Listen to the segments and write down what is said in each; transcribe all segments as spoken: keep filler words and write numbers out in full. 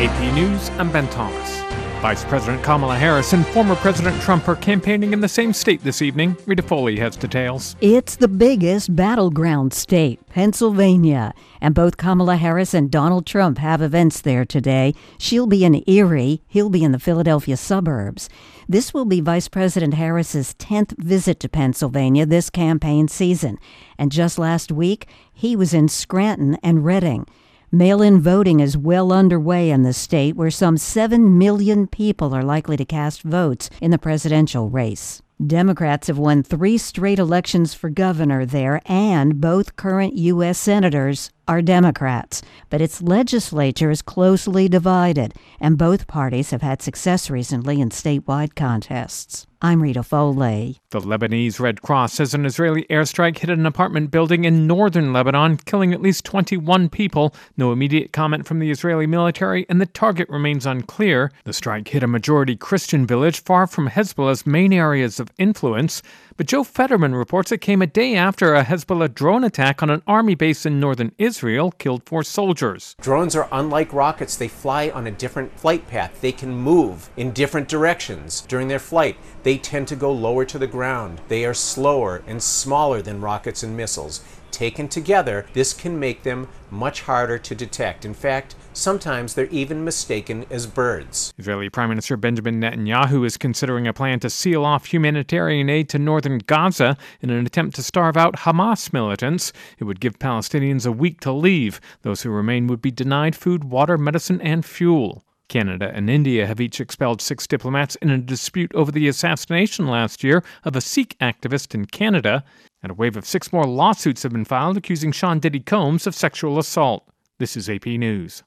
A P News, I'm Ben Thomas. Vice President Kamala Harris and former President Trump are campaigning in the same state this evening. Rita Foley has details. It's the biggest battleground state, Pennsylvania, and both Kamala Harris and Donald Trump have events there today. She'll be in Erie. He'll be in the Philadelphia suburbs. This will be Vice President Harris's tenth visit to Pennsylvania this campaign season. And just last week, he was in Scranton and Reading. Mail-in voting is well underway in the state, where some seven million people are likely to cast votes in the presidential race. Democrats have won three straight elections for governor there, and both current U S senators are Democrats. But its legislature is closely divided, and both parties have had success recently in statewide contests. I'm Rita Foley. The Lebanese Red Cross says an Israeli airstrike hit an apartment building in northern Lebanon, killing at least twenty-one people. No immediate comment from the Israeli military, and the target remains unclear. The strike hit a majority Christian village far from Hezbollah's main areas of influence. But Joe Fetterman reports it came a day after a Hezbollah drone attack on an army base in northern Israel killed four soldiers. Drones are unlike rockets. They fly on a different flight path. They can move in different directions during their flight. They tend to go lower to the ground. They are slower and smaller than rockets and missiles. Taken together, this can make them much harder to detect. In fact, sometimes they're even mistaken as birds. Israeli Prime Minister Benjamin Netanyahu is considering a plan to seal off humanitarian aid to northern Gaza in an attempt to starve out Hamas militants. It would give Palestinians a week to leave. Those who remain would be denied food, water, medicine, and fuel. Canada and India have each expelled six diplomats in a dispute over the assassination last year of a Sikh activist in Canada. And a wave of six more lawsuits have been filed accusing Sean Diddy Combs of sexual assault. This is A P News.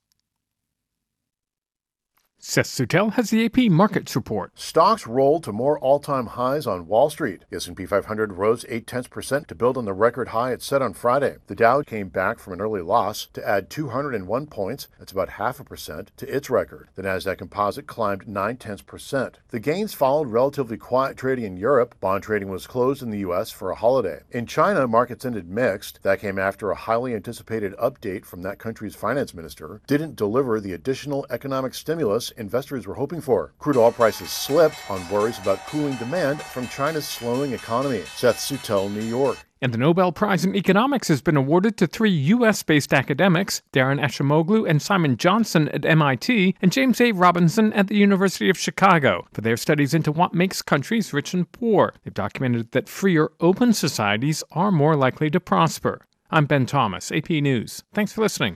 Seth Sutel has the A P Markets Report. Stocks rolled to more all-time highs on Wall Street. The S and P five hundred rose eight tenths percent to build on the record high it set on Friday. The Dow came back from an early loss to add two hundred one points. That's about half a percent to its record. The Nasdaq Composite climbed nine tenths percent. The gains followed relatively quiet trading in Europe. Bond trading was closed in the U S for a holiday. In China, markets ended mixed. That came after a highly anticipated update from that country's finance minister didn't deliver the additional economic stimulus investors were hoping for. Crude oil prices slipped on worries about cooling demand from China's slowing economy. Seth Sutel, New York. And the Nobel Prize in Economics has been awarded to three U S-based academics, Darren Acemoglu and Simon Johnson at M I T, and James A. Robinson at the University of Chicago, for their studies into what makes countries rich and poor. They've documented that freer, open societies are more likely to prosper. I'm Ben Thomas, A P News. Thanks for listening.